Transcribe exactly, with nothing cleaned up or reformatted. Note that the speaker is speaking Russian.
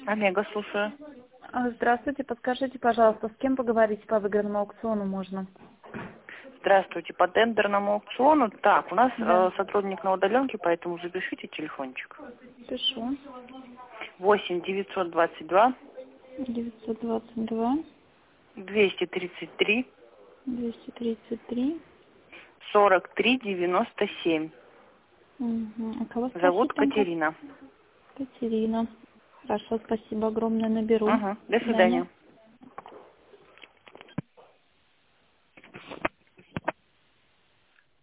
Омега, слушаю. А, Здравствуйте, подскажите, пожалуйста, с кем поговорить по выгодному аукциону можно? Здравствуйте, по тендерному аукциону. Так, у нас Да. э, сотрудник на удаленке, поэтому запишите телефончик. Пишу. восемь девятьсот двадцать два девятьсот двадцать два двести тридцать три двести тридцать три. сорок три девяносто семь. Угу. А кого Зовут спросить там как? Катерина. Катерина. Хорошо, спасибо огромное, наберу. Угу. До До свидания. свидания.